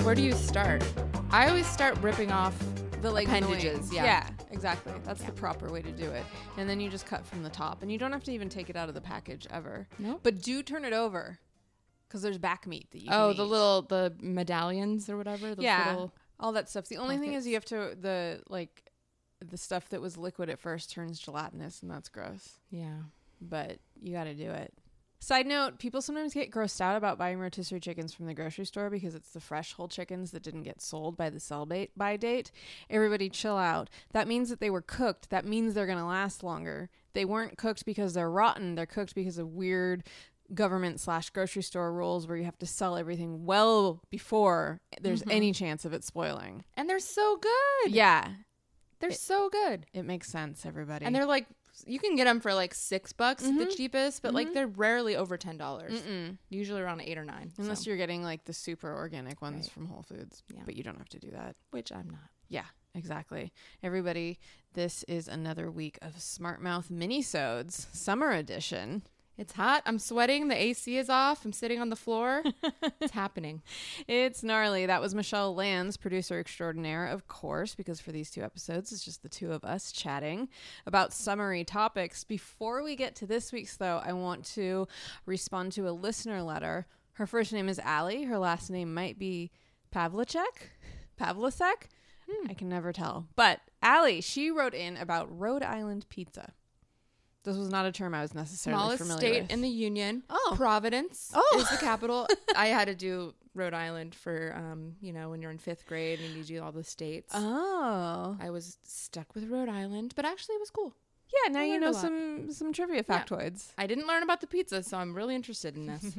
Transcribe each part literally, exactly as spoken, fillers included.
Where do you start? I always start ripping off the like appendages. Yeah. yeah, exactly. That's Yeah. the proper way to do it. And then you just cut from the top, and you don't have to even take it out of the package ever. Nope. But do turn it over, because there's back meat that you. Oh, can the eat. little the medallions or whatever. Those yeah, little all that stuff. The only thing pockets. is you have to the like the stuff that was liquid at first turns gelatinous, and that's gross. yeah. But you got to do it. Side note, people sometimes get grossed out about buying rotisserie chickens from the grocery store because it's the fresh whole chickens that didn't get sold by the sell-by date. Everybody chill out. That means that they were cooked. That means they're going to last longer. They weren't cooked because they're rotten. They're cooked because of weird government slash grocery store rules where you have to sell everything well before there's Mhm. any chance of it spoiling. And they're so good. Yeah. They're It- so good. It makes sense, everybody. And they're like, you can get them for like six bucks, the Mhm. cheapest, but like Mhm. they're rarely over ten dollars. Mm-mm. Usually around eight or nine. Unless so. you're getting like the super organic ones Right. from Whole Foods. Yeah. But you don't have to do that. Which I'm not. Yeah, exactly. Everybody, this is another week of Smart Mouth Minisodes, summer edition. It's hot. I'm sweating. The A C is off. I'm sitting on the floor. It's happening. It's gnarly. That was Michelle Lands, producer extraordinaire, of course, because for these two episodes, it's just the two of us chatting about summery topics. Before we get to this week's, though, I want to respond to a listener letter. Her first name is Allie. Her last name might be Pavlicek. Pavlicek? Hmm. I can never tell. But Allie, she wrote in about Rhode Island pizza. This was not a term I was necessarily Smallest familiar state with. in the union. Oh. Providence Oh. is the capital. I had to do Rhode Island for, um, you know, when you're in fifth grade and you do all the states. Oh. I was stuck with Rhode Island, but actually it was cool. Yeah, now I you learned know a lot. some some trivia Yeah. factoids. I didn't learn about the pizza, so I'm really interested in this.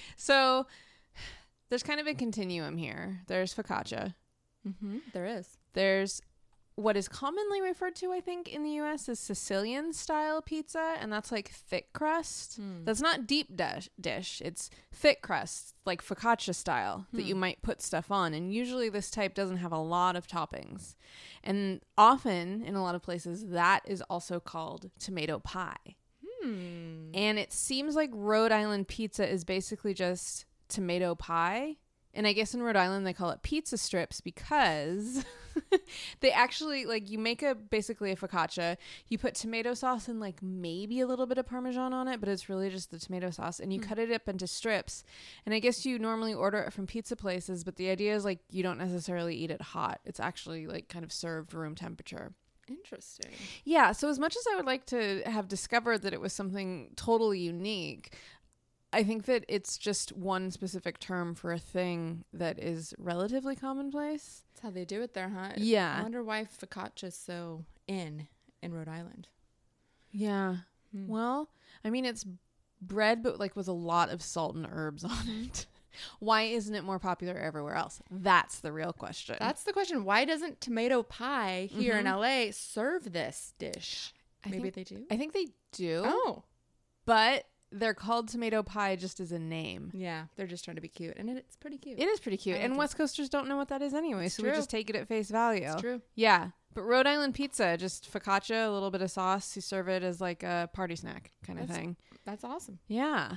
So there's kind of a continuum here. There's focaccia. Mm-hmm. There is. There's what is commonly referred to, I think, in the U S as Sicilian style pizza, and that's like thick crust. Hmm. That's not deep dish, dish. It's thick crust, like focaccia style, that Hmm. you might put stuff on. And usually this type doesn't have a lot of toppings. And often, in a lot of places, that is also called tomato pie. Hmm. And it seems like Rhode Island pizza is basically just tomato pie. And I guess in Rhode Island they call it pizza strips because they actually, like, you make a basically a focaccia. You put tomato sauce and like maybe a little bit of Parmesan on it, but it's really just the tomato sauce. And you Mm. cut it up into strips. And I guess you normally order it from pizza places, but the idea is like you don't necessarily eat it hot. It's actually like kind of served room temperature. Interesting. Yeah, so as much as I would like to have discovered that it was something totally unique, I think that it's just one specific term for a thing that is relatively commonplace. That's how they do it there, huh? Yeah. I wonder why focaccia is so in in Rhode Island. Yeah. Hmm. Well, I mean, it's bread, but like with a lot of salt and herbs on it. Why isn't it more popular everywhere else? That's the real question. That's the question. Why doesn't tomato pie here in Mhm. L A serve this dish? I Maybe think, they do. I think they do, Oh, but they're called tomato pie just as a name. yeah. They're just trying to be cute, and it's pretty cute. It is pretty cute. I And like it. West Coasters don't know what that is anyway, It's so we true. just take it at face value. It's true. Yeah. But Rhode Island pizza, just focaccia, a little bit of sauce. You serve it as like a party snack kind of That's- thing. That's awesome. Yeah.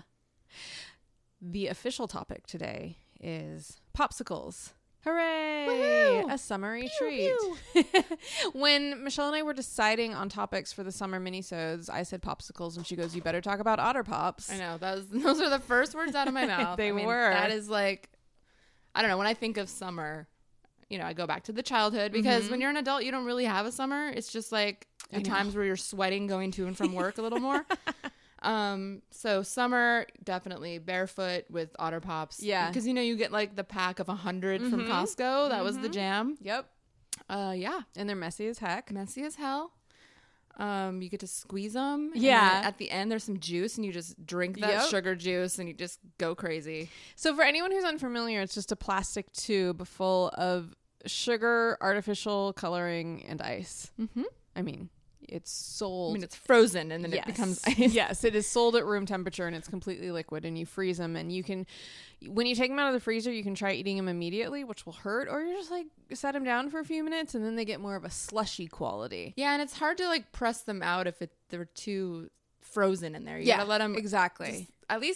The official topic today is popsicles. Hooray! Woohoo! A summery Pew, treat. When Michelle and I were deciding on topics for the summer minisodes, I said popsicles, and she goes, "You better talk about Otter Pops." I know. That was, those are the first words out of my mouth. They I mean, were. That is like, I don't know. When I think of summer, you know, I go back to the childhood because Mhm. when you're an adult, you don't really have a summer. It's just like I the know. times where you're sweating going to and from work a little more. Um, so summer, definitely barefoot with Otter Pops. Yeah. Because, you know, you get like the pack of a hundred from Mhm. Costco. That was the Mhm. jam. Yep. Uh, yeah. And they're messy as heck. Messy as hell. Um, you get to squeeze them. and Yeah. then at the end, there's some juice, and you just drink that Yep. sugar juice, and you just go crazy. So for anyone who's unfamiliar, it's just a plastic tube full of sugar, artificial coloring, and ice. Mm-hmm. I mean, it's I sold. mean, it's frozen, and then Yes. it becomes ice. Yes, it is sold at room temperature, and it's completely liquid, and you freeze them, and you can, when you take them out of the freezer, you can try eating them immediately, which will hurt, or you just like set them down for a few minutes, and then they get more of a slushy quality. Yeah, and it's hard to like press them out if it they're too frozen in there. You Yeah, gotta let them exactly. at least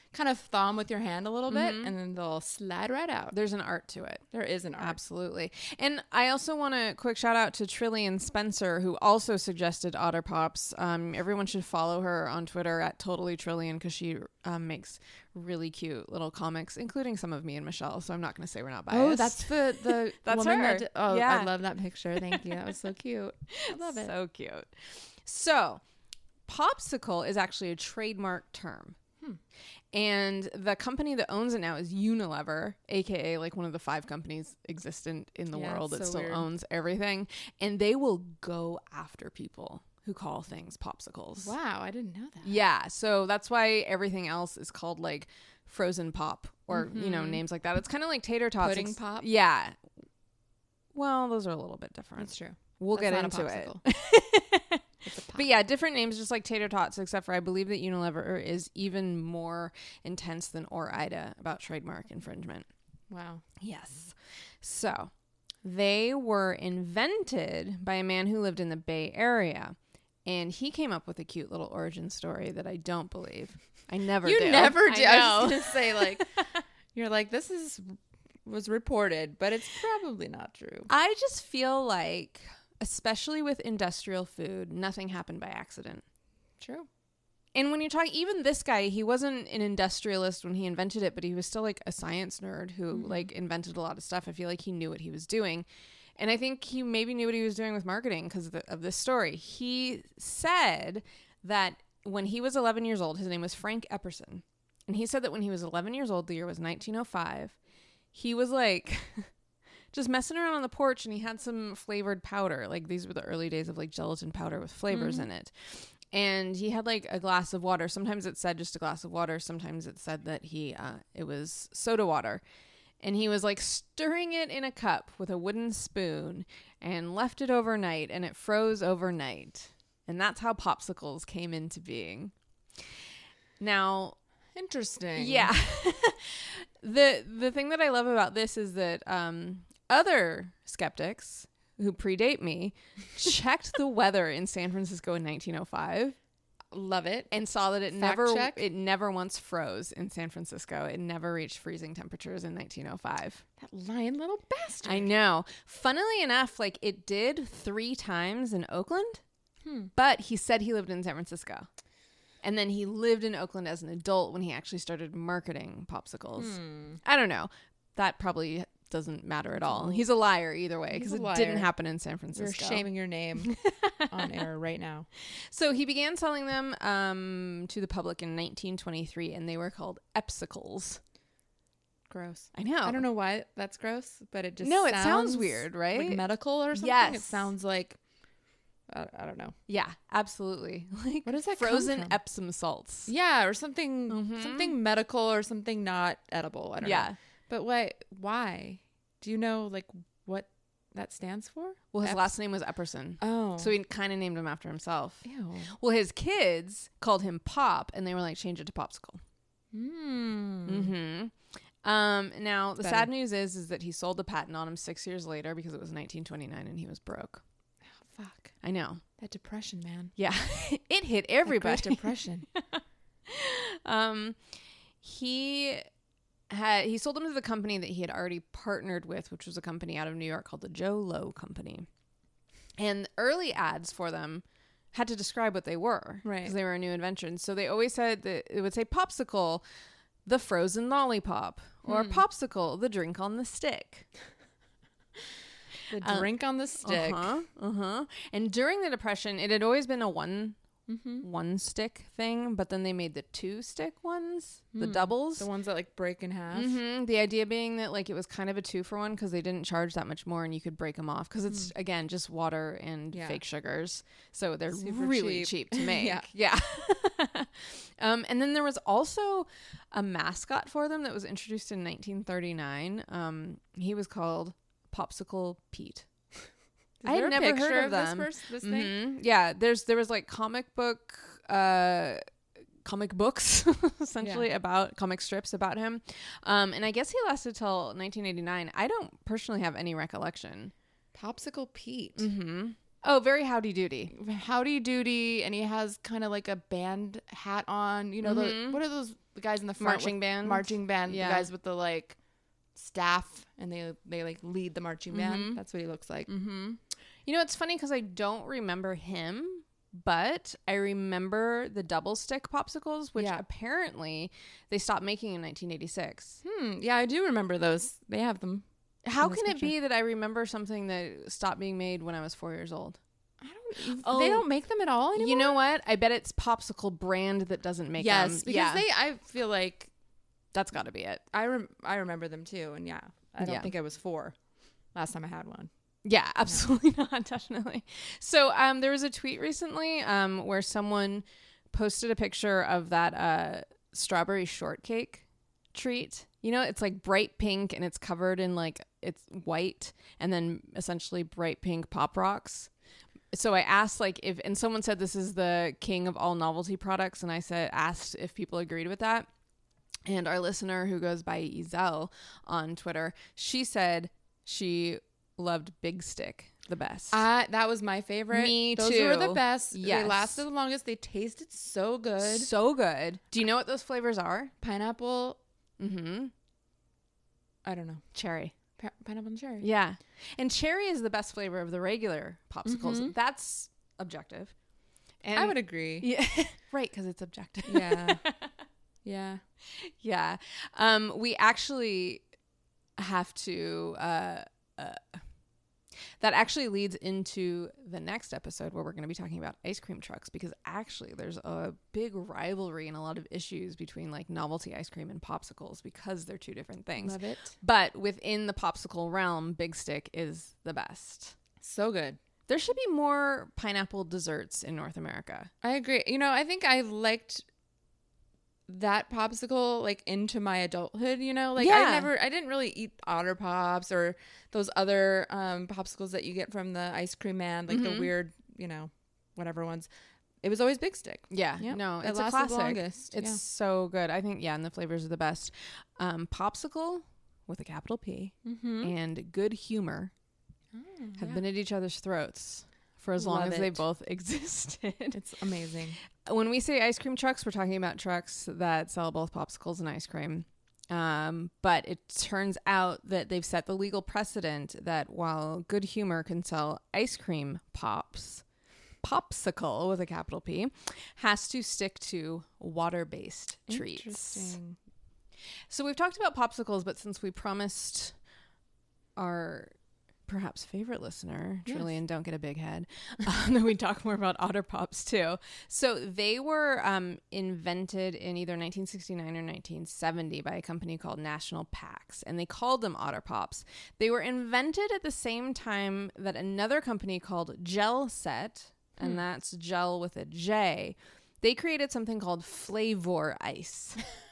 kind of thaw them with your hand a little bit, Mhm. and then they'll slide right out. There's an art to it. There is an art. Absolutely. And I also want to quick shout out to Trillian Spencer, who also suggested Otter Pops. Um, everyone should follow her on Twitter at Totally Trillian, because she um, makes really cute little comics, including some of me and Michelle. So I'm not going to say we're not biased. Oh, that's the the That's woman her. that did- oh, Yeah. I love that picture. Thank you. That was so cute. I love it. So cute. So, popsicle is actually a trademark term. Hmm. And the company that owns it now is Unilever, aka like one of the five companies existent in the Yeah, world it's that so still weird. owns everything. And they will go after people who call things popsicles. Wow, I didn't know that. Yeah, so that's why everything else is called like frozen pop or, you know, Mhm. names like that. It's kind of like tater tots. Pudding ex- pop? Yeah. Well, those are a little bit different. That's true. We'll That's get not a into it. popsicle. It's a pop. But yeah, different names, just like tater tots, except for I believe that Unilever is even more intense than Ore-Ida about trademark infringement. Wow. Yes. So they were invented by a man who lived in the Bay Area. And he came up with a cute little origin story that I don't believe. I never You do. never I do. I, know. was gonna say like you're like this is was reported, but it's probably not true. I just feel like, especially with industrial food, nothing happened by accident. True. And when you talk, even this guy, he wasn't an industrialist when he invented it, but he was still like a science nerd who Mhm. like invented a lot of stuff. I feel like he knew what he was doing. And I think he maybe knew what he was doing with marketing because of, of this story. He said that when he was eleven years old, his name was Frank Epperson. And he said that when he was eleven years old, the year was nineteen oh five, he was like just messing around on the porch and he had some flavored powder. Like these were the early days of like gelatin powder with flavors Mhm. in it. And he had like a glass of water. Sometimes it said just a glass of water. Sometimes it said that he, uh, it was soda water. And he was like stirring it in a cup with a wooden spoon and left it overnight and it froze overnight. And that's how popsicles came into being. Now, Interesting. yeah. the the thing that I love about this is that um, other skeptics who predate me checked the weather in San Francisco in nineteen oh five. Love it. And saw that it Fact never check. it never once froze in San Francisco. It never reached freezing temperatures in nineteen oh five. That lying little bastard. I know. Funnily enough, like it did three times in Oakland, Hmm. but he said he lived in San Francisco. And then he lived in Oakland as an adult when he actually started marketing popsicles. Hmm. I don't know. That probably doesn't matter at all. He's a liar either way because He's it a didn't liar. happen in San You're Francisco. shaming your name on air right now. So he began selling them um, to the public in nineteen twenty-three, and they were called Epsicles. Gross. I know. I don't know why that's gross, but it just No, sounds it sounds weird, right? Like medical or something. Yes. It sounds like I, I don't know. Yeah, absolutely. Like Where does that come frozen from? Epsom salts. Yeah, or something Mhm. something medical or something not edible. I don't Yeah. know. But what why? Do you know like what that stands for? Well, his Eps- last name was Epperson. Oh. So he kind of named him after himself. Ew. Well, his kids called him Pop, and they were like, change it to Popsicle. Mm. Mm-hmm. Um, now, the Better. sad news is, is that he sold the patent on him six years later because it was nineteen twenty-nine and he was broke. Fuck. I know. That depression, man. Yeah. It hit That everybody. great depression. um, he had he sold them to the company that he had already partnered with, which was a company out of New York called the Joe Low Company. And early ads for them had to describe what they were, Right. Because they were a new invention. So they always said that it would say Popsicle, the frozen lollipop, or Hmm. Popsicle, the drink on the stick. The Uh, drink on the stick. Uh-huh, uh-huh. And during the Depression, it had always been a one Mm-hmm. one stick thing, but then they made the two stick ones, the Hmm. doubles. The ones that like break in half. hmm The idea being that like it was kind of a two for one because they didn't charge that much more and you could break them off because it's again just water and Yeah. fake sugars, so they're Super really cheap. cheap, to make. Yeah. yeah. um, and then there was also a mascot for them that was introduced in nineteen thirty-nine. Um, he was called Popsicle Pete. Is I had there a never picture heard of of them. This, pers- this thing. Mhm. Yeah, there's there was like comic book, uh, comic books essentially about comic strips about him, um, and I guess he lasted till nineteen eighty-nine. I don't personally have any recollection. Popsicle Pete. Mm-hmm. Oh, very howdy doody. Howdy doody, and he has kind of like a band hat on. You know, Mhm. the what are those the guys in the front Marching with- band? Marching band. Yeah. The guys with the like staff, and they they like lead the marching band. Mhm. That's what he looks like. Mm-hmm. You know, it's funny because I don't remember him, but I remember the double stick popsicles, which Yeah. apparently they stopped making in nineteen eighty-six. Hmm. Yeah, I do remember those. They have them. How in this can it picture. be that I remember something that stopped being made when I was four years old? I don't. Oh. They don't make them at all anymore. You know what? I bet it's popsicle brand that doesn't make yes, them. because yeah, they. I feel like that's got to be it. I rem- I remember them too, and yeah, I don't Yeah. think I was four last time I had one. Yeah, absolutely not. Definitely. So um, there was a tweet recently um, where someone posted a picture of that uh, strawberry shortcake treat. You know, it's like bright pink and it's covered in like it's white and then essentially bright pink Pop Rocks. So I asked like if, and someone said this is the king of all novelty products, and I said asked if people agreed with that. And our listener who goes by Ezel on Twitter, she said she loved Big Stick the best. Uh, that was my favorite. Me Those too. were the best. Yes. They lasted the longest. They tasted so good. So good. Do you know what those flavors are? Pineapple. Mm-hmm. I don't know. Cherry. Pa- pineapple and cherry. Yeah. And cherry is the best flavor of the regular popsicles. Mhm. That's objective. And I would agree. Yeah. Right, because it's objective. Yeah. Yeah. Yeah. Um, we actually have to uh, uh that actually leads into the next episode where we're going to be talking about ice cream trucks, because actually there's a big rivalry and a lot of issues between like novelty ice cream and popsicles because they're two different things. Love it. But within the popsicle realm, Big Stick is the best. So good. There should be more pineapple desserts in North America. I agree. You know, I think I liked that popsicle like into my adulthood, you know, like Yeah. I never, I didn't really eat Otter Pops or those other um, popsicles that you get from the ice cream man, like the Mhm. weird, you know, whatever ones. It was always Big Stick. Yeah, Yep. no, That it's a lasted classic. longest. It's Yeah. so good. I think, yeah, and the flavors are the best. Um, popsicle with a capital P Mm-hmm. and good humor have been at each other's throats for as long Love as they it. both existed. It's amazing. When we say ice cream trucks, we're talking about trucks that sell both popsicles and ice cream. Um, but it turns out that they've set the legal precedent that while Good Humor can sell ice cream pops, popsicle with a capital P has to stick to water-based treats. Interesting. So we've talked about popsicles, but since we promised our perhaps favorite listener, Yes. Trillian, don't get a big head, um, that we talk more about Otter Pops too. So they were um, invented in either nineteen sixty-nine or nineteen seventy by a company called National Pax, and they called them Otter Pops. They were invented at the same time that another company called Gel Set, and Hmm. that's gel with a J. They created something called Flavor Ice.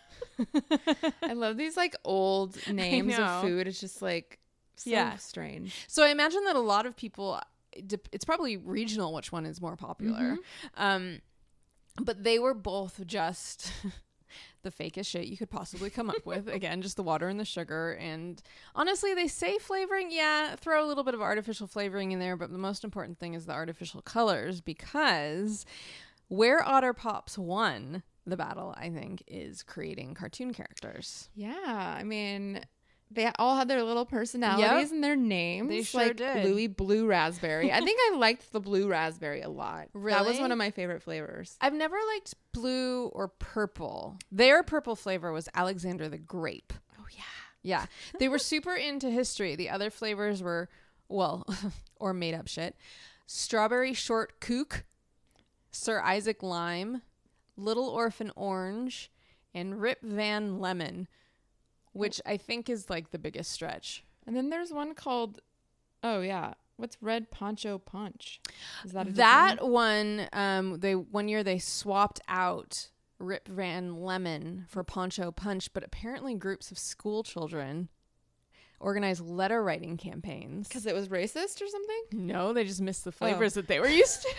I love these like old names know. of food. It's just like so Yeah. strange. So I imagine that a lot of people, it's probably regional which one is more popular. Um, but they were both just the fakest shit you could possibly come up with. Again, just the water and the sugar. And honestly, they say flavoring. Yeah, throw a little bit of artificial flavoring in there. But the most important thing is the artificial colors, because where Otter Pops won the battle, I think, is creating cartoon characters. Yeah, I mean, they all had their little personalities Yep. and their names. They sure like did. Louis Blue Raspberry. I think I liked the blue raspberry a lot. That was Really? one of my favorite flavors. I've never liked blue or purple. Their purple flavor was Alexander the Grape. Oh yeah. Yeah. They were super into history. The other flavors were, well, or made up shit. Strawberry Short Kook, Sir Isaac Lime, Little Orphan Orange, and Rip Van Lemon, which I think is like the biggest stretch. And then there's one called, oh yeah, what's Red Poncho Punch? Is that a different That one? one, um, they one year they swapped out Rip Van Lemon for Poncho Punch, but apparently groups of school children organized letter writing campaigns. Because it was racist or something? No, they just missed the flavors that they were used to.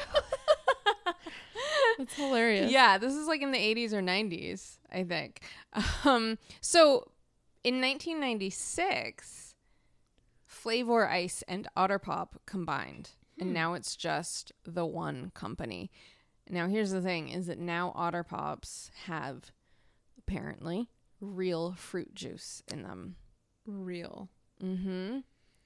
That's hilarious. Yeah, this is like in the eighties or nineties, I think. Um, so in nineteen ninety-six, Flavor Ice and Otter Pop combined. and now it's just the one company. Now, here's the thing, is that now Otter Pops have, apparently, real fruit juice in them. Real. Mm-hmm.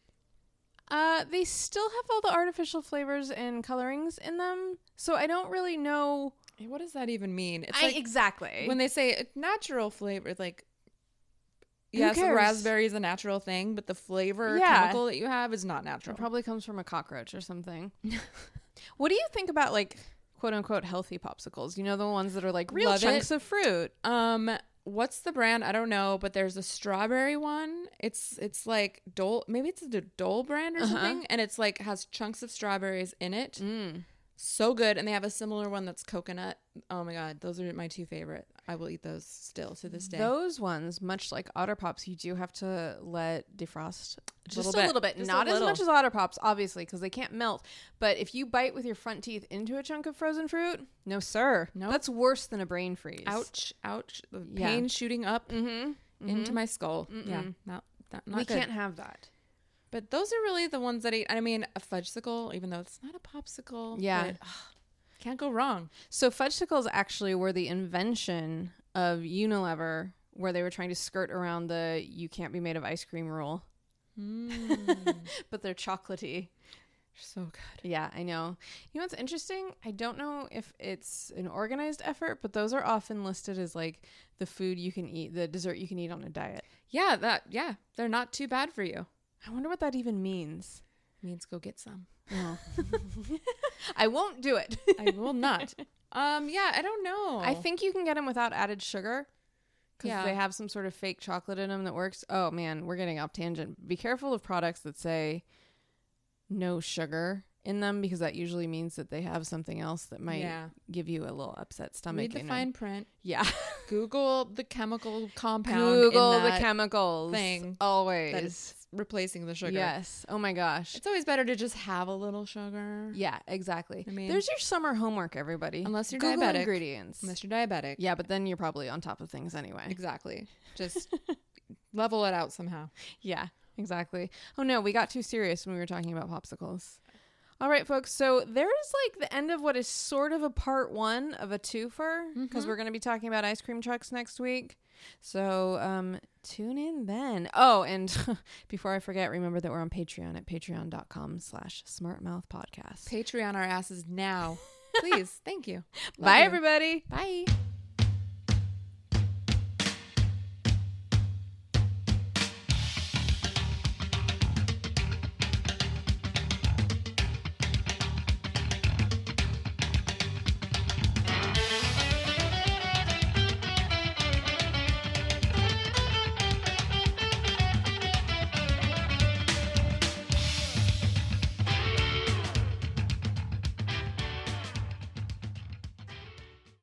Uh, they still have all the artificial flavors and colorings in them, so I don't really know. What does that even mean? It's I, like exactly. when they say natural flavor, like, Who yes, cares? raspberry is a natural thing, but the flavor Yeah. chemical that you have is not natural. It probably comes from a cockroach or something. What do you think about, like, quote unquote healthy popsicles? You know, the ones that are like real Love chunks it. of fruit. Um, what's the brand? I don't know, but there's a strawberry one. It's it's like Dole. Maybe it's the Dole brand or Uh-huh. something, and it's like has chunks of strawberries in it. Mm. So good, and they have a similar one that's coconut. Oh my god, those are my two favorite. I will eat those still to this day. Those ones, much like Otter Pops, you do have to let defrost just Little a bit. little bit. Just a Not as little. much as Otter Pops, obviously, because they can't melt. But if you bite with your front teeth into a chunk of frozen fruit, no sir. Nope. That's worse than a brain freeze. Ouch! Ouch! The Yeah. pain shooting up Mm-hmm. into my skull. Yeah, Mm-mm. not not, not We good. can't have that. But those are really the ones that I eat. I mean, a fudgesicle, even though it's not a popsicle. Yeah. but, ugh, can't go wrong. So fudgesicles actually were the invention of Unilever, where they were trying to skirt around the "you can't be made of ice cream" rule. Mm. But they're chocolatey. So good. Yeah, I know. You know what's interesting? I don't know if it's an organized effort, but those are often listed as like the food you can eat, the dessert you can eat on a diet. Yeah, that yeah, they're not too bad for you. I wonder what that even means. Means go get some. Oh. I won't do it. I will not. Um, yeah, I don't know. I think you can get them without added sugar because Yeah. they have some sort of fake chocolate in them that works. Oh man, we're getting off tangent. Be careful of products that say no sugar in them, because that usually means that they have something else that might yeah. give you a little upset stomach. Read the in fine it. print. Yeah. Google the chemical compound. Google in the that chemicals thing always. that is replacing the sugar. Yes. Oh my gosh. It's always better to just have a little sugar. Yeah, exactly. I mean- There's your summer homework, everybody. Unless you're Google diabetic. ingredients. Unless you're diabetic. Yeah, but then you're probably on top of things anyway. Exactly. Just level it out somehow. Yeah, exactly. Oh no, we got too serious when we were talking about popsicles. All right, folks. So there's like the end of what is sort of a part one of a twofer, because Mhm. we're going to be talking about ice cream trucks next week. So um, tune in then. Oh, and before I forget, remember that we're on Patreon at patreon.com slash smartmouthpodcast. Patreon our asses now. Please. Thank you. Love Bye, you. everybody. Bye.